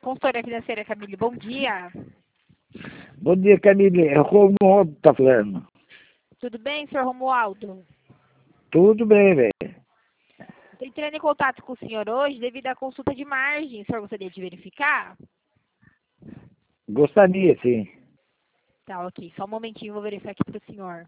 Consultoria financeira, Camille, bom dia. Bom dia, Camille. É o Romualdo que tá falando. Tudo bem, senhor Romualdo? Tudo bem, velho. Estou entrando em contato com o senhor hoje devido à consulta de margem. O senhor gostaria de verificar? Gostaria, sim. Tá, ok. Só um momentinho, vou verificar aqui para o senhor.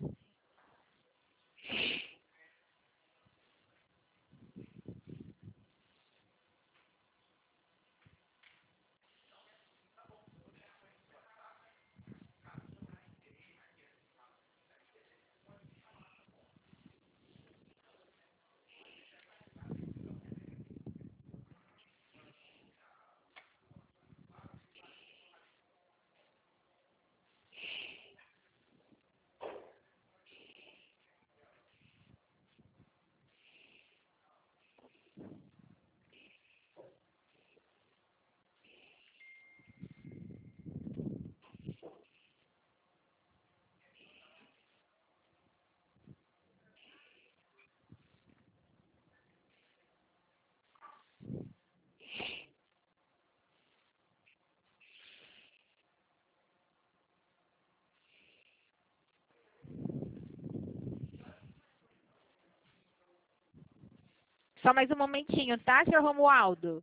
Só mais um momentinho, tá, senhor Romualdo?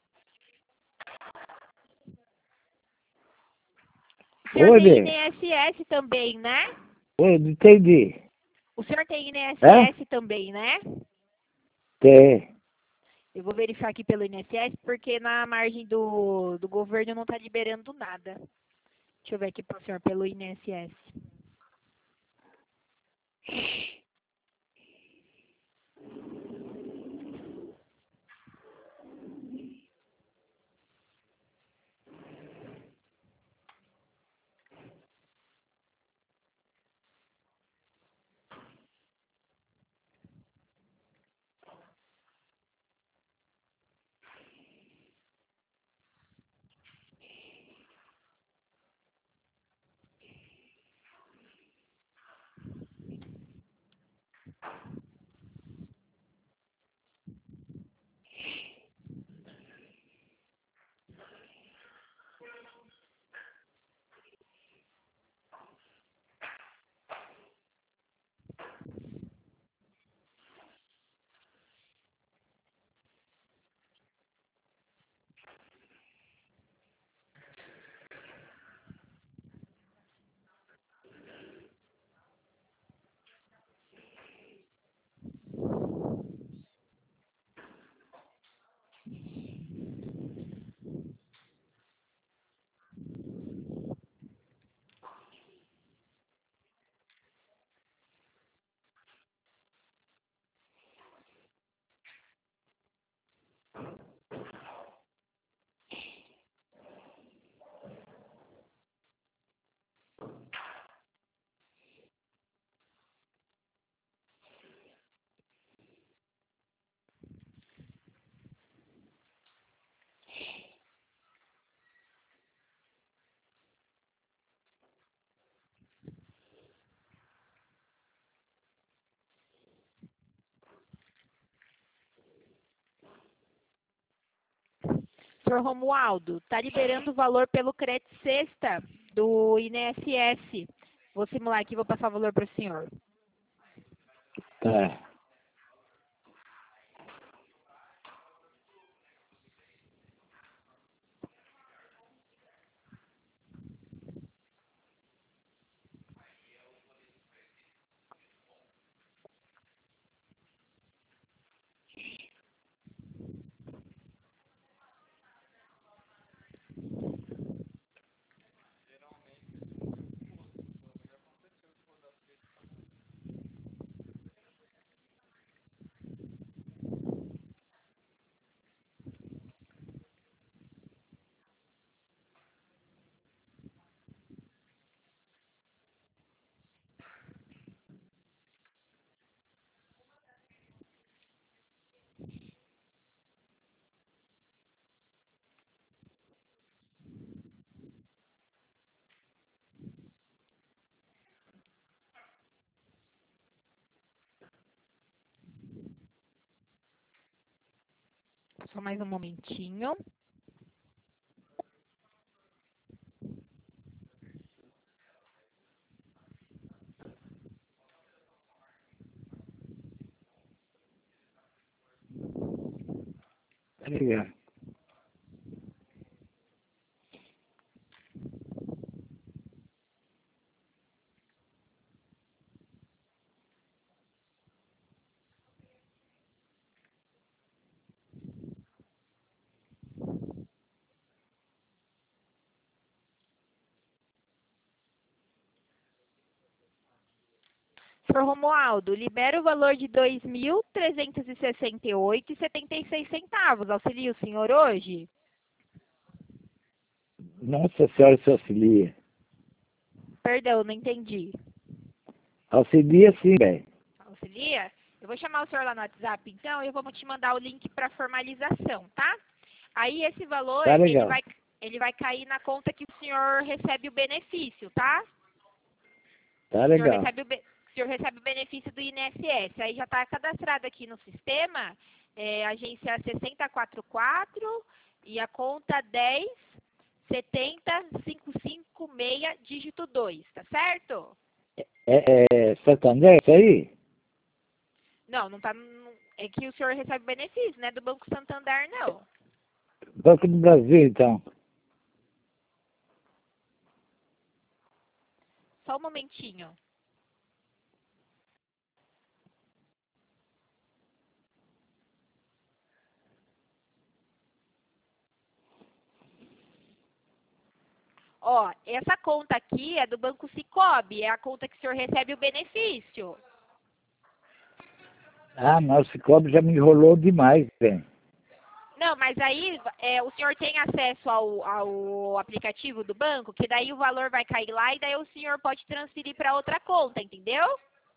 O senhor Oi, tem velho. INSS também, né? Oi, não entendi. O senhor tem Hã? INSS também, né? Tem. Eu vou verificar aqui pelo INSS, porque na margem do governo não está liberando nada. Deixa eu ver aqui para o senhor pelo INSS. Senhor Romualdo, está liberando o valor pelo crédito sexta do INSS. Vou simular aqui e vou passar o valor para o senhor. Tá. Só mais um momentinho. Tá ligado? Senhor Romualdo, libera o valor de R$ 2.368,76. Auxilia o senhor hoje? Nossa Senhora se auxilia. Perdão, não entendi. Auxilia sim, velho. Auxilia? Eu vou chamar o senhor lá no WhatsApp, então, e eu vou te mandar o link para formalização, tá? Aí esse valor, Tá legal. ele vai cair na conta que o senhor recebe o benefício, tá? Tá O senhor legal. o senhor recebe o benefício do INSS. Aí já está cadastrado aqui no sistema, agência 6044 e a conta 1070556, dígito 2, tá certo? É Santander, isso aí? Não, não tá. É que o senhor recebe benefício, né? Do Banco Santander, não. Banco do Brasil, então. Só um momentinho. Ó, essa conta aqui é do Banco Sicoob, é a conta que o senhor recebe o benefício. Ah, nossa, esse cobre já me enrolou demais, velho. Não, mas aí o senhor tem acesso ao aplicativo do banco, que daí o valor vai cair lá e daí o senhor pode transferir para outra conta, entendeu?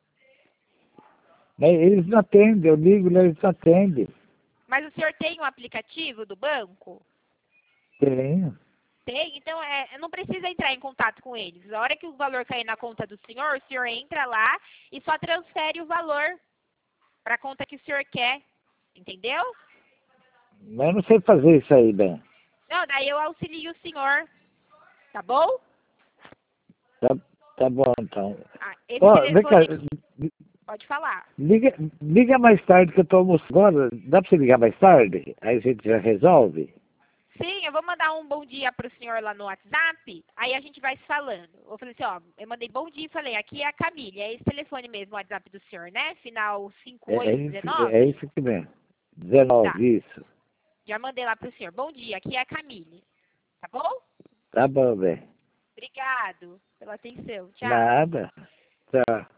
Mas eles não atendem, eu ligo, eles não atendem. Mas o senhor tem um aplicativo do banco? Tenho. Tem, então não precisa entrar em contato com eles. A hora que o valor cair na conta do senhor entra lá e só transfere o valor para a conta que o senhor quer, entendeu? Mas eu não sei fazer isso aí, velho. Não, daí eu auxilio o senhor, tá bom? Tá, tá bom, então. Ah, esse Ó, vem cá, telefone, pode falar. liga mais tarde que eu tô almoçando agora. Dá pra você ligar mais tarde? Aí a gente já resolve? Sim, eu vou mandar um bom dia pro senhor lá no WhatsApp, aí a gente vai se falando. Eu falei assim, ó, eu mandei bom dia e falei, aqui é a Camille, é esse telefone mesmo, o WhatsApp do senhor, né? Final É 5819? isso aqui mesmo. Tá, 19, isso. já mandei lá pro senhor. Bom dia, aqui é a Camille, tá bom? Tá bom, velho. Obrigado pela atenção, tchau. Nada. Tchau.